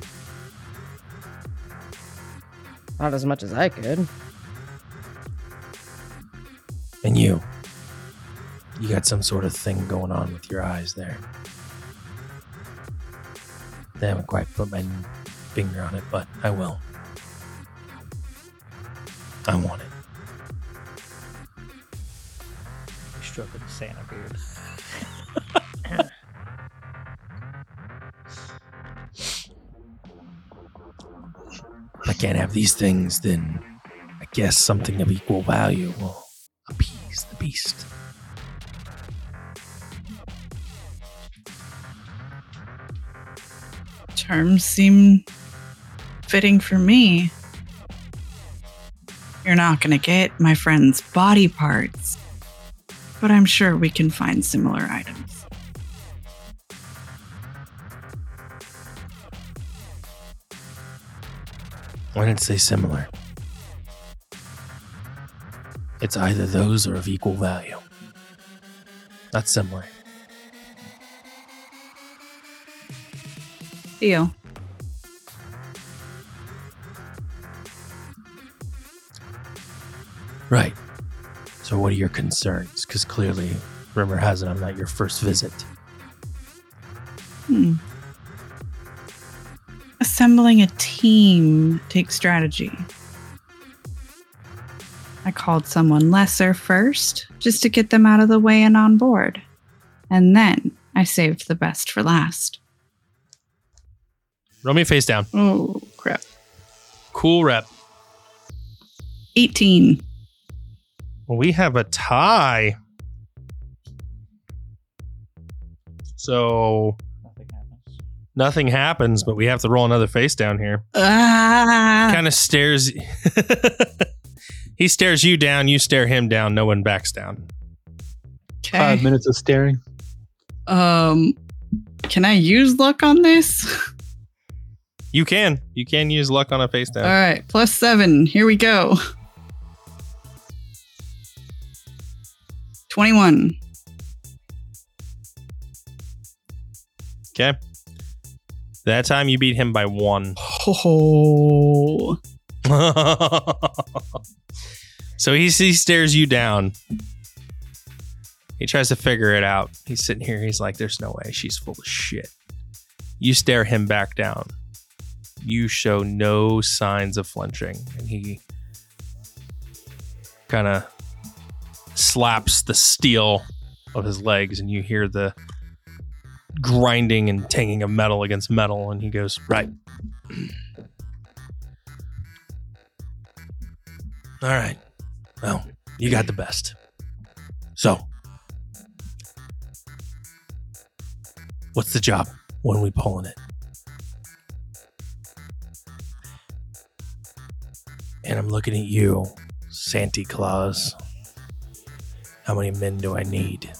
Not as much as I could. And you. You got some sort of thing going on with your eyes there. I haven't quite put my finger on it, but I will. I want it. Stroking Santa beard. If I can't have these things, then I guess something of equal value will appease the beast. Terms seem fitting for me. You're not going to get my friend's body parts, but I'm sure we can find similar items. I didn't say similar. It's either those or of equal value. Not similar. Deal. Right. So what are your concerns? Because clearly, rumor has it I'm not your first visit. Hmm. Assembling a team takes strategy. I called someone lesser first, just to get them out of the way and on board. And then I saved the best for last. Roll me face down. Oh, crap. Cool rep. eighteen. Well, we have a tie. So Nothing happens. nothing happens, but we have to roll another face down here. Ah. Kind of stares. He stares you down. You stare him down. No one backs down. Okay. Five minutes of staring. Um, can I use luck on this? You can. You can use luck on a face down. All right, plus seven. Here we go. twenty-one. Okay. That time you beat him by one. Oh. So he, he stares you down. He tries to figure it out. He's sitting here. He's like, there's no way. She's full of shit. You stare him back down. You show no signs of flinching. And he kind of slaps the steel of his legs, and you hear the grinding and tanging of metal against metal. And he goes, right. All right. Well, you got the best. So, what's the job? When are we pulling it? And I'm looking at you, Santa Claus. How many men do I need?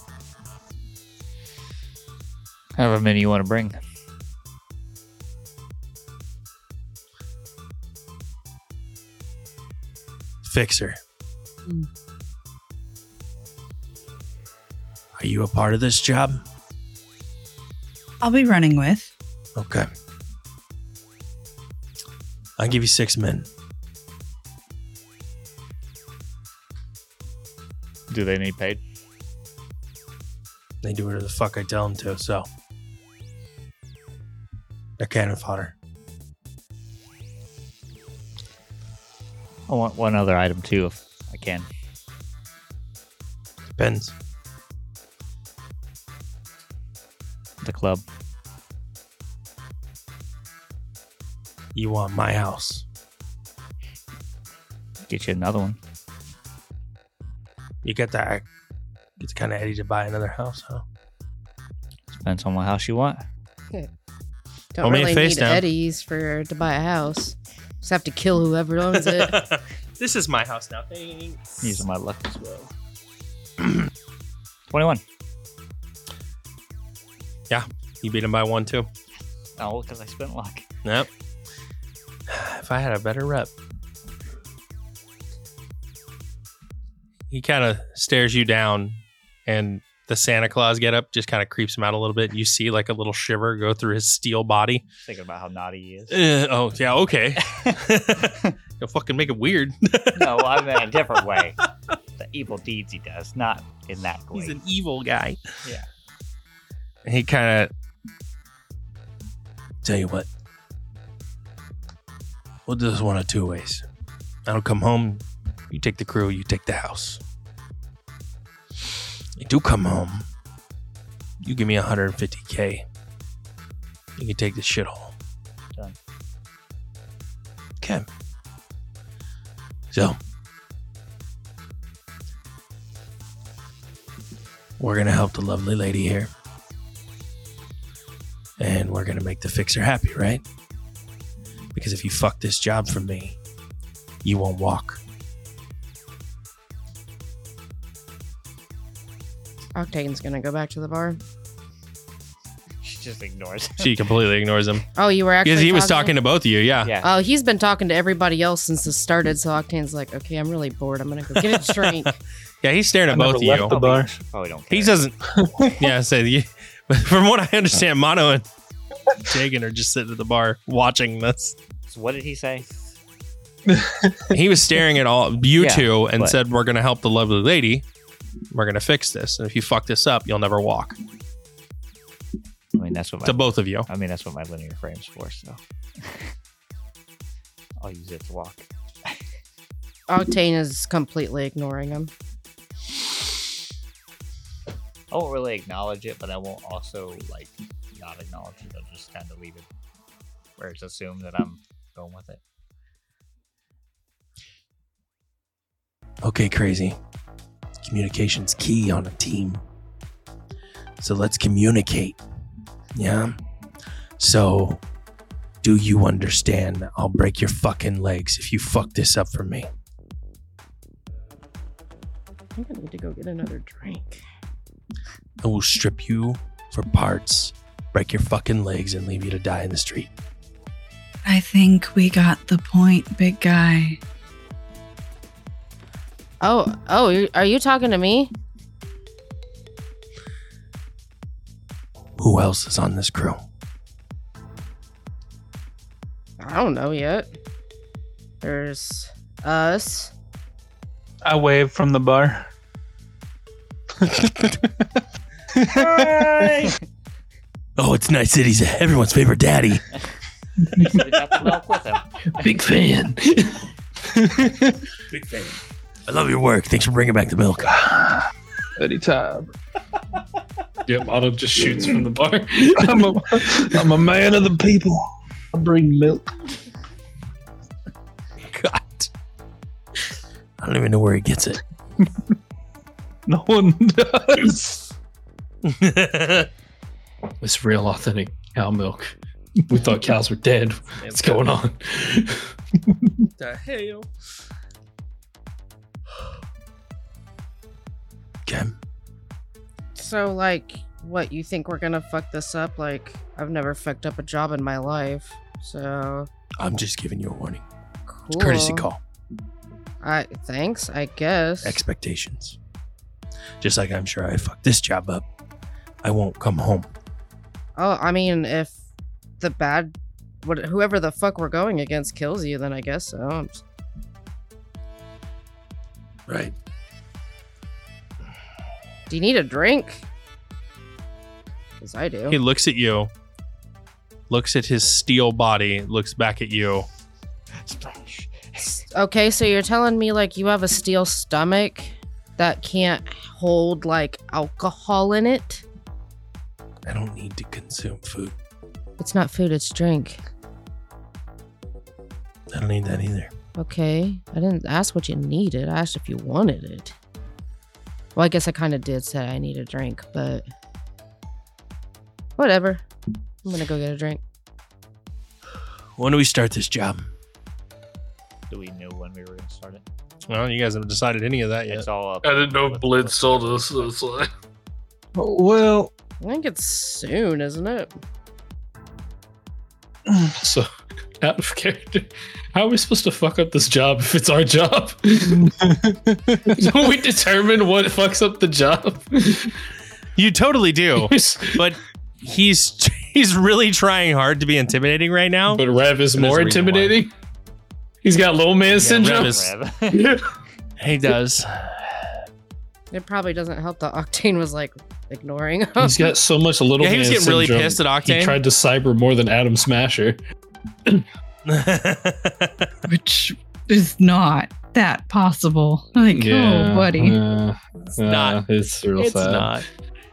However many you want to bring. Fixer. Are you a part of this job? I'll be running with. Okay. I'll give you six men. Do they need paid? They do whatever the fuck I tell them to, so. They're cannon fodder. I want one other item too, if I can. Depends. The club. You want my house. Get you another one. You get that. It's kind of Eddie to buy another house, huh? Depends on what house you want. Don't Roll me a really face need down. Eddie's for to buy a house. Just have to kill whoever owns it. This is my house now. Thanks. Using my luck as well. twenty-one. Yeah, you beat him by one too. Oh, because I spent luck. Yep. If I had a better rep. He kind of stares you down, and the Santa Claus getup just kind of creeps him out a little bit. You see like a little shiver go through his steel body. Thinking about how naughty he is. Uh, oh yeah, okay. You'll fucking make it weird. No, I mean in a different way. The evil deeds he does, not in that way. He's an evil guy. Yeah. He kind of tell you what. We'll do this one of two ways. I don't come home. You take the crew. You take the house. You do come home. You give me one hundred fifty K. You can take the shithole. Done. Okay. So, we're going to help the lovely lady here. And we're going to make the fixer happy, right? Because if you fuck this job for me, you won't walk. Octane's gonna go back to the bar. She just ignores him. She completely ignores him. Oh, you were actually Because he was talking to both of you, yeah. Yeah. Oh, he's been talking to everybody else since this started, so Octane's like, okay, I'm really bored. I'm gonna go get a drink. Yeah, he's staring at I both never of left you. the bar. Probably don't care. He doesn't. Yeah, so you, but from what I understand, Mono and Jagan are just sitting at the bar watching this. So what did he say? He was staring at all you Yeah, two and but- said, "We're going to help the lovely lady. We're going to fix this. And if you fuck this up, you'll never walk." I mean, that's what my To both of you. I mean, that's what my linear frame's for. So I'll use it to walk. Octane is completely ignoring him. I won't really acknowledge it, but I won't also like not acknowledge it. I'll just kind of leave it where it's assumed that I'm going with it. Okay, crazy. Communication's key on a team. So let's communicate. Yeah? So, do you understand? I'll break your fucking legs if you fuck this up for me. I think I need to go get another drink. I will strip you for parts, break your fucking legs, and leave you to die in the street. I think we got the point, big guy. Oh, oh, you- are you talking to me? Who else is on this crew? I don't know yet. There's us. I wave from the bar. Oh, it's Night City's everyone's favorite daddy. He said he got the milk with him. Big fan. Big fan. I love your work. Thanks for bringing back the milk. Anytime. Yep, Otto just shoots from the bar. I'm a, I'm a man of the people. I bring milk. God. I don't even know where he gets it. No one does. It's real authentic cow milk. We thought cows were dead. What's going on? The hell? Okay. So, like, what, you think we're gonna fuck this up? Like, I've never fucked up a job in my life, so... I'm just giving you a warning. Cool. It's a courtesy call. I, thanks, I guess. Expectations. Just like I'm sure I fucked this job up, I won't come home. Oh, I mean, if the bad... What, whoever the fuck we're going against kills you, then I guess so. I'm just- Right. Do you need a drink? Because I do. He looks at you, looks at his steel body, looks back at you. Okay, so you're telling me, like, you have a steel stomach that can't hold, like, alcohol in it? I don't need to consume food. It's not food, it's drink. I don't need that either. Okay, I didn't ask what you needed. I asked if you wanted it. Well, I guess I kind of did say I need a drink, but whatever. I'm gonna go get a drink. When do we start this job? Do we know when we were going to start it? Well, you guys haven't decided any of that yet. It's all up. I didn't know with- Blitz told us. So it's like, Well, I think it's soon, isn't it? so out of character. How are we supposed to fuck up this job if it's our job? Don't we determine what fucks up the job? You totally do. But he's he's really trying hard to be intimidating right now. But Rev is more intimidating. Why. He's got little man yeah, syndrome. Rev is, he does. It probably doesn't help that Octane was like ignoring him. He's got so much little yeah, man man syndrome. He was getting really pissed at Octane. He tried to cyber more than Adam Smasher. Which is not that possible. Like, yeah, oh, buddy. Uh, it's uh, not. It's real it's sad. Not.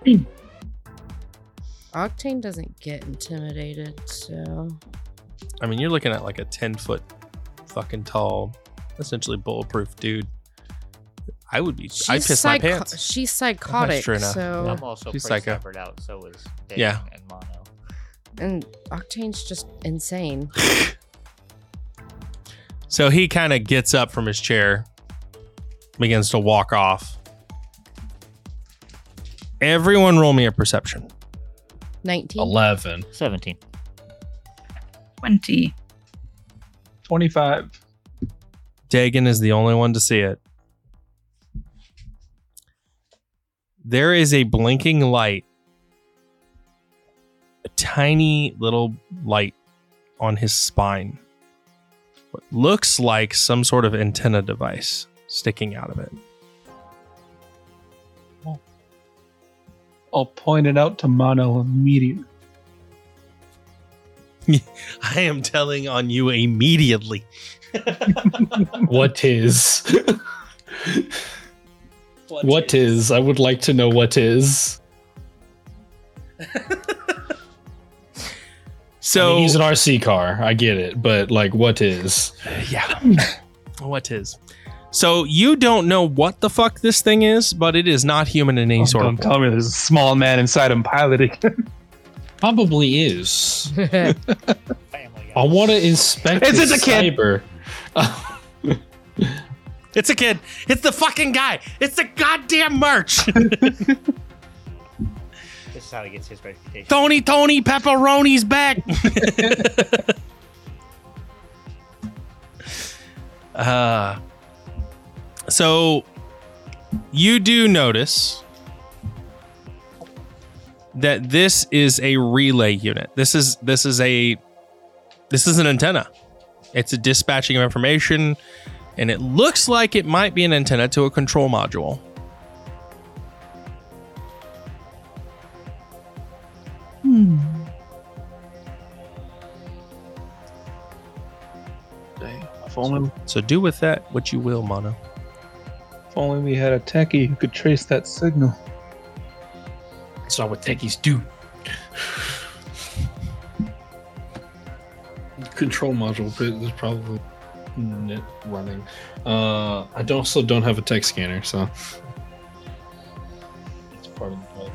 Octane doesn't get intimidated, so. I mean, you're looking at like a ten foot fucking tall, essentially bulletproof dude. I would be. She's I'd piss psycho- my pants. She's psychotic. So I'm also she's pretty psycho. cybered out. So is Dave yeah. and Mono. And Octane's just insane. So he kind of gets up from his chair, begins to walk off. Everyone, roll me a perception. Nineteen. Eleven. Seventeen. Twenty. Twenty-five. Dagon is the only one to see it. There is a blinking light, a tiny little light on his spine. What looks like some sort of antenna device sticking out of it. I'll point it out to Mono immediately. I am telling on you immediately. What is? What, what is? is? I would like to know what is. So I mean, he's an R C car. I get it, but like, what is? Yeah. What is? So you don't know what the fuck this thing is, but it is not human in any oh, sort don't of. Don't tell me there's a small man inside him piloting. Probably is. I want to inspect. It's, it's a kid. Cyber. It's a kid. It's the fucking guy. It's the goddamn merch. This is how he gets his reputation. Tony, Tony, pepperoni's back. uh, so you do notice that this is a relay unit. This is this is a this is an antenna. It's a dispatching of information, and it looks like it might be an antenna to a control module. Hmm. Dang, if only, So do with that what you will, Mono. if only we had a techie who could trace that signal. That's not what techies do. Control module is probably net running. Uh, I don't, also don't have a tech scanner, so it's part of the problem.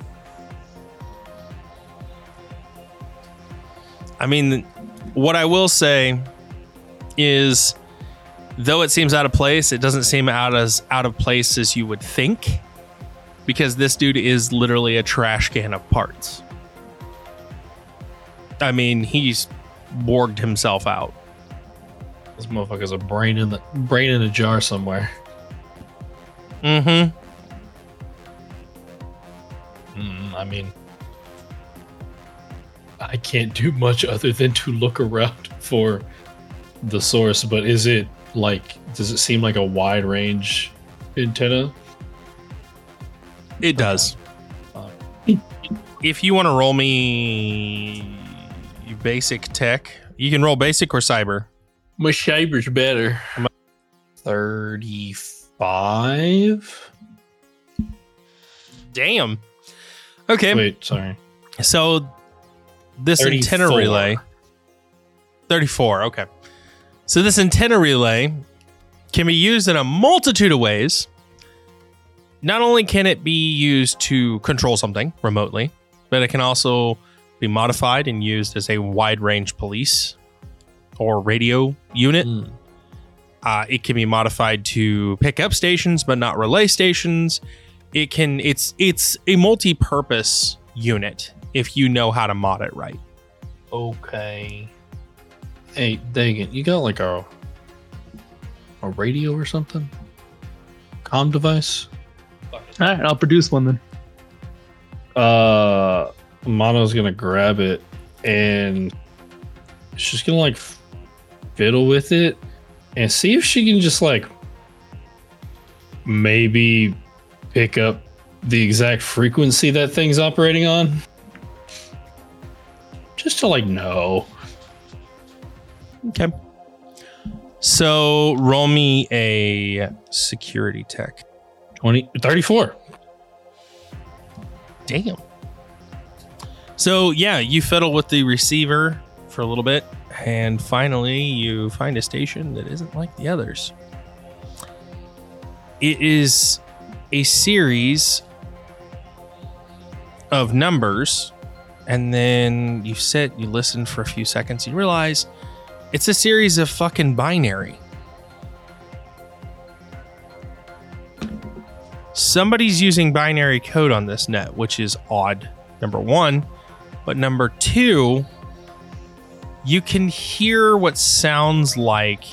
I mean, what I will say is, though it seems out of place, it doesn't seem out as out of place as you would think, because this dude is literally a trash can of parts. I mean, he's borged himself out. This motherfucker's a brain in the brain in a jar somewhere. Mm-hmm. Mm, I mean, I can't do much other than to look around for the source, but is it like, does it seem like a wide range antenna? It does. Uh, If you want to roll me basic tech, you can roll basic or cyber. my cyber's better. thirty-five? Damn. Okay. Wait, sorry. So this thirty-four. antenna relay. thirty-four, okay. So this antenna relay can be used in a multitude of ways. Not only can it be used to control something remotely, but it can also be modified and used as a wide range police or radio unit. Mm. Uh, it can be modified to pick up stations, but not relay stations. It can. It's it's a multi-purpose unit if you know how to mod it right. Okay. Hey, dang it. You got like a a radio or something? Comm device? All right, I'll produce one then. uh, Mono's gonna grab it and she's gonna like fiddle with it and see if she can just like maybe pick up the exact frequency that thing's operating on. Just to like know. Okay. So roll me a security tech. twenty, thirty-four. Damn. So yeah, you fiddle with the receiver for a little bit, and finally you find a station that isn't like the others. It is a series of numbers, and then you sit, you listen for a few seconds, you realize it's a series of fucking binary. Somebody's using binary code on this net, which is odd, number one. But number two, you can hear what sounds like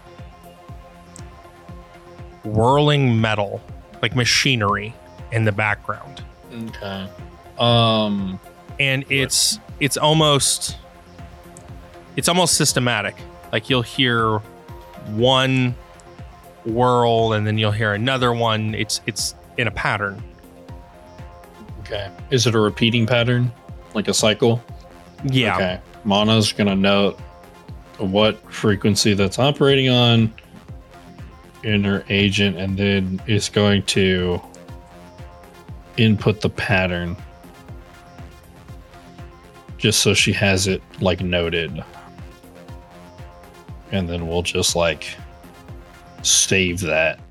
whirling metal, like machinery in the background. Okay. Um, and it's it's almost it's almost systematic. Like you'll hear one whirl and then you'll hear another one. It's it's in a pattern. Okay. Is it a repeating pattern? Like a cycle? Yeah. Okay. Mono's gonna note what frequency that's operating on in her agent and then is going to input the pattern just so she has it like noted. And then we'll just like save that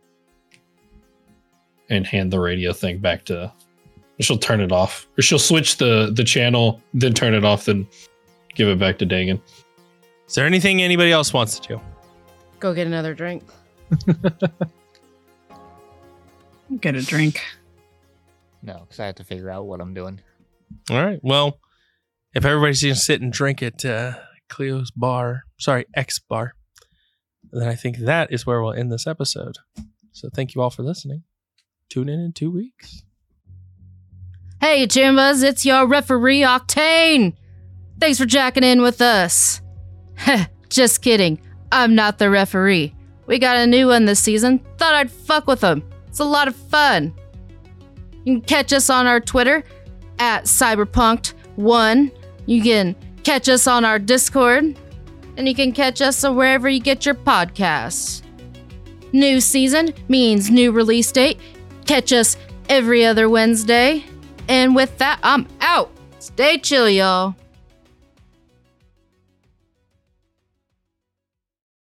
and hand the radio thing back to, she'll turn it off or she'll switch the the channel, then turn it off, then give it back to Dagan. Is there anything anybody else wants to do? Go get another drink. Get a drink. No, because I have to figure out what I'm doing. All right. Well, if everybody's going to sit and drink at uh, Cleo's bar, sorry, X bar, then I think that is where we'll end this episode. So thank you all for listening. Tune in in two weeks. Hey, Jimbas, it's your referee, Octane. Thanks for jacking in with us. Just kidding. I'm not the referee. We got a new one this season. Thought I'd fuck with them. It's a lot of fun. You can catch us on our Twitter at cyberpunked one. You can catch us on our Discord. And you can catch us wherever you get your podcasts. New season means new release date. Catch us every other Wednesday. And with that, I'm out. Stay chill, y'all.